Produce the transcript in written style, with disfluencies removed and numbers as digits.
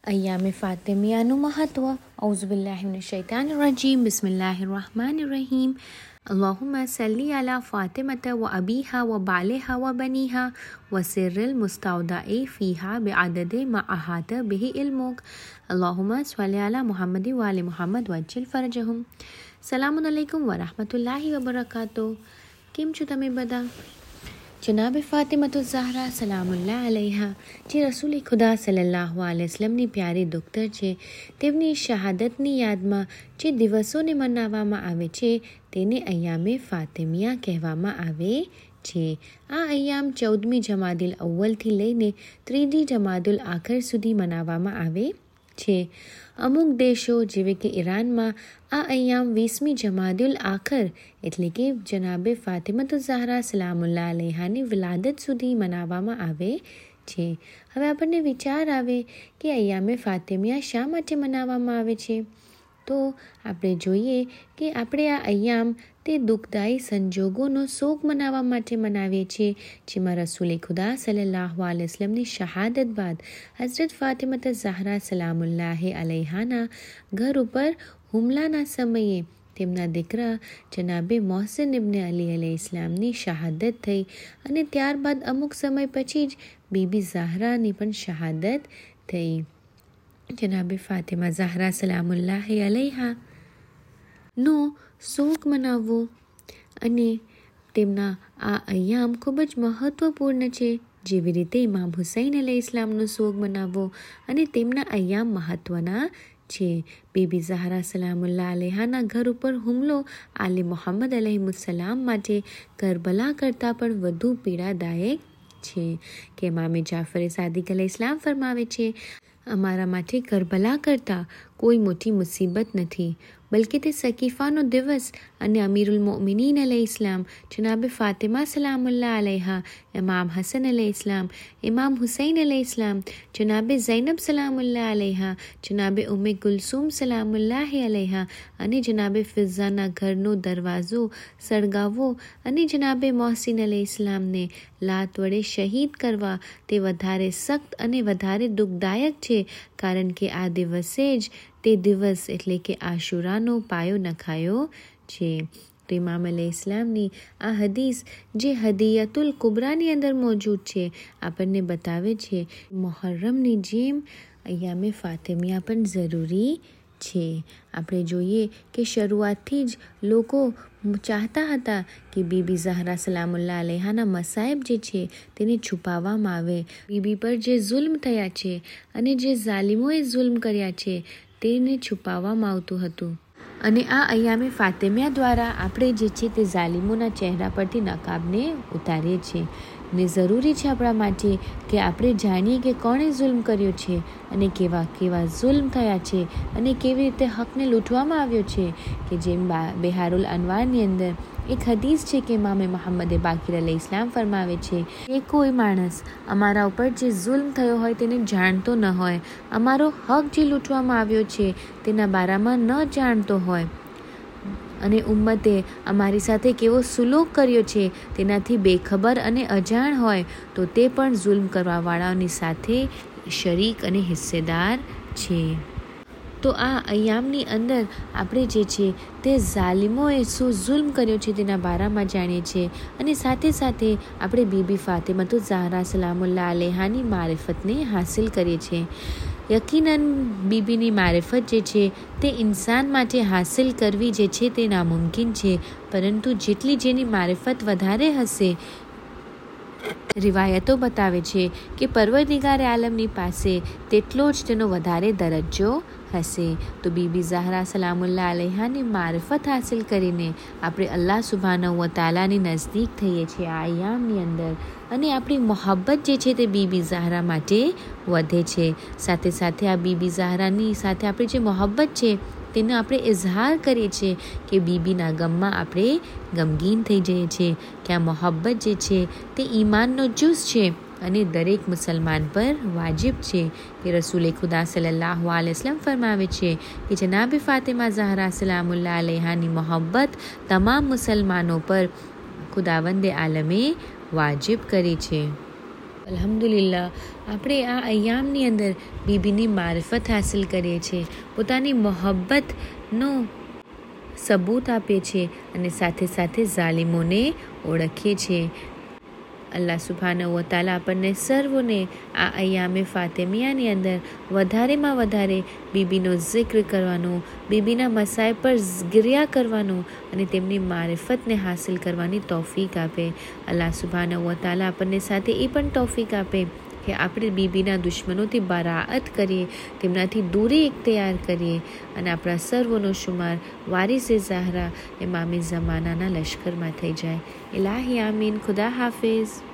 अय्याम फ़ातिमियानु महत्व औज़ुबिल्लाहि मिनश्शैतानिर्रजीम बिस्मिल्लाहिर्रहमानिर्रहीम अल्लाहुम्मा सल्ली अला फ़ातिमत व अबीहा व बालिहा व बनीहा व सिर्रिल मुस्तौदाए फ़ीहा बिअदद मा अहाता बिही इल्मुक अल्लाहुम्मा सल्ली अला मुहम्मद व आलि मुहम्मद वज्जिल फ़रजहुम। सलामुन अलैकुम व रहमतुल्लाहि व बरकातुहू। કેમ છો તમે બધા? જનાબ ફાતિમતુઝ ઝહરા સલામુલ્લાહ અલૈહા જે રસૂલ ખુદા સલ્લલ્લાહુ અલૈહિ વસલ્લમની પ્યારી દુખ્તર છે, તેમની શહાદતની યાદમાં જે દિવસોને મનાવવામાં આવે છે તેને અય્યામે ફાતિમિયા કહેવામાં આવે છે. આ અય્યામ 14મી જમાદિલ અવ્વલથી લઈને 3જી જમાદુલ આખર સુધી મનાવવામાં આવે છે. અમુક દેશો જેવે કે ઈરાનમાં આ અય્યામ 20મી જમાદુલ આખર એટલે કે જનાબે ફાતિમતુઝ ઝહરા સલામુલ્લાહ અલૈહાની વિલાદત સુધી મનાવવામાં આવે છે. હવે આપણને વિચાર આવે કે અય્યામે ફાતિમિયા શા માટે મનાવવામાં આવે છે? તો આપણે જોઈએ કે આપણે આ અય્યામ તે દુઃખદાયી સંજોગોનો શોક મનાવવા માટે મનાવીએ છીએ, જેમાં રસૂલે ખુદા સલ્લલ્લાહુ અલૈહિ વસલ્લમની શહાદત બાદ હઝરત ફાતિમતુઝ ઝહરા સલામુલ્લાહ અલૈહાના ઘર ઉપર હુમલાના સમયે તેમના દીકરા જનાબે મોહસિન ઇબ્ન અલી અલૈહિસ્સલામની શહાદત થઈ અને ત્યારબાદ અમુક સમય પછી જ બીબી ઝહરાની પણ શહાદત થઈ. જનાબે ફાતિમા ઝહરા સલામુલ્લાહ અલૈહા નો શોક મનાવવો અને તેમના આ અય્યામ ખૂબ જ મહત્વપૂર્ણ છે. જેવી રીતે ઇમામ હુસૈન અલૈહિસ્સલામનો શોક મનાવવો અને તેમના અય્યામ મહત્વના છે. બીબી ઝહરા સલામુલ્લાહ અલૈહાના ઘર ઉપર હુમલો આલે મુહમ્મદ અલૈહિસ્સલામ માટે કરબલા કરતાં પણ વધુ પીડાદાયક છે. કે ઇમામે જાફરે સાદિક અલૈહિસ્સલામ ફરમાવે છે, અમારા માટે કરબલા કરતાં કોઈ મોટી મુસીબત નથી, બલકે તે સકીફાનો દિવસ અને અમીરુલ મોમિનીન અલૈહિસ્સલામ જનાબે ફાતિમા સલામુલ્લાહ અલૈહા, ઇમામ હસન અલૈહિસ્સલામ, ઇમામ હુસૈન અલૈહિસ્સલામ, જનાબે ઝૈનબ સલામુલ્લાહ અલૈહા, જનાબે ઉમ્મે ગુલસુમ સલામુલ્લાહ અલૈહા અને જનાબે ફિઝાના ઘરનો દરવાજો સળગાવવો અને જનાબે મોહસિન અલૈહિસ્સલામને લાત વડે શહીદ કરવા તે વધારે સખ્ત અને વધારે દુઃખદાયક છે, કારણ કે આ દિવસે જ તે દિવસ એટલે કે આશુરાનો પાયો નખાયો છે. તો ઇમામ અલૈહિસ્સલામની આ હદીસ જે હદિયતુલ કુબરાની અંદર મોજૂદ છે, આપણને બતાવે છે મુહર્રમની જેમ અય્યામે ફાતિમિયા પણ જરૂરી છે. આપણે જોઈએ કે શરૂઆતથી જ લોકો ચાહતા હતા કે બીબી ઝહરા સલામુલ્લાહ અલૈહાના મસાઇબ જે છે તેને છુપાવવામાં આવે. બીબી પર જે જુલ્મ થયા છે અને જે ઝાલિમોએ જુલ્મ કર્યા છે તેને છુપાવવામાં આવતું હતું. અને આ અય્યામે ફાતિમિયા દ્વારા આપણે જે છે તે ઝાલિમોના ચહેરા પરથી નકાબને ઉતારીએ છીએ. ને જરૂરી છે આપણા માટે કે આપણે જાણીએ કે કોણે જુલ્મ કર્યો છે અને કેવા કેવા જુલ્મ થયા છે અને કેવી રીતે હકને લૂંટવામાં આવ્યો છે. કે જેમ બિહારુલ અનવારની અંદર એક હદીસ છે કે ઇમામે મુહમ્મદ બાકિર અલૈહિસ્સલામ ફરમાવે છે કે કોઈ માણસ અમારા ઉપર જે જુલ્મ થયો હોય તેને જાણતો ન હોય, અમારો હક જે લૂંટવામાં આવ્યો છે તેના બારામાં ન જાણતો હોય અને ઉમ્મતે અમારી સાથે કેવો સુલુક કર્યો છે તેનાથી બેખબર અને અજાણ હોય, તો તે પણ જુલ્મ કરવાવાળાઓની સાથે શરીક અને હિસ્સેદાર છે. તો આ અય્યામની અંદર આપણે જે છે તે ઝાલિમોએ શું જુલ્મ કર્યો છે તેના બારામાં જાણીએ છીએ અને સાથે સાથે આપણે બીબી ફાતિમતુઝ ઝહરા સલામુલ્લાહ અલૈહાની મારિફતને હાસિલ કરીએ છીએ. યકીનન બીબીની મારિફત જે છે તે ઇન્સાન માટે હાસિલ કરવી જે છે તે નામુમકિન છે, પરંતુ જેટલી જેની મારિફત વધારે હશે, રિવાયતો બતાવે છે કે પરવરદિગારે આલમની પાસે તેટલો જ તેનો વધારે દરજ્જો હશે. તો બીબી ઝહરા સલામુલ્લાહ અલૈહાની મારિફત હાસિલ કરીને આપણે અલ્લાહ સુબ્હાનહુ વ તઆલાની નજદીક થઈએ છીએ આ અય્યામની અંદર અને આપણી મોહબ્બત જે છે તે બીબી ઝહરા માટે વધે છે. સાથે સાથે આ બીબી ઝહરાની સાથે આપણી જે મોહબ્બત છે તેનો આપણે ઇઝહાર કરીએ છીએ કે બીબીના ગમમાં આપણે ગમગીન થઈ જઈએ છીએ. કે આ મોહબ્બત જે છે તે ઈમાનનો જુઝ છે અને દરેક મુસલમાન પર વાજિબ છે. કે રસૂલે ખુદા સલ્લલ્લાહુ અલૈહિ વસલ્લમ ફરમાવે છે કે જનાબે ફાતિમા ઝહરા સલામુલ્લાહ અલૈહાની મોહબ્બત તમામ મુસલમાનો પર ખુદાવંદે આલમે વાજિબ કરી છે. અલ્હમ્દુલિલ્લાહ, આપણે આ અય્યામની અંદર બીબીની મારફત હાસિલ કરીએ છીએ, પોતાની મોહબ્બતનો સબૂત આપે છે અને સાથે સાથે ઝાલિમોને ઓળખીએ છીએ. અલ્લાહ સુબ્હાનહુ વ તઆલા આપણને સર્વોને આ અય્યામે ફાતિમિયાની અંદર વધારેમાં વધારે બીબીનો જિક્ર કરવાનો, બીબીના મસાય પર ગિર્યા કરવાનો અને તેમની મારિફતને હાસિલ કરવાની તૌફીક આપે. અલ્લાહ સુબ્હાનહુ વ તઆલા આપણને સાથે એ પણ તૌફીક આપે કે આપણે બીબીના દુશ્મનોથી બરાઅત કરીએ, તેમનાથી દૂરી ઇખ્તિયાર કરીએ અને આપણા સર્વોનો શુમાર વારિસે ઝહરા ઇમામે ઝમાનાના લશ્કરમાં થઈ જાય. ઇલાહી આમીન. ખુદા હાફિઝ.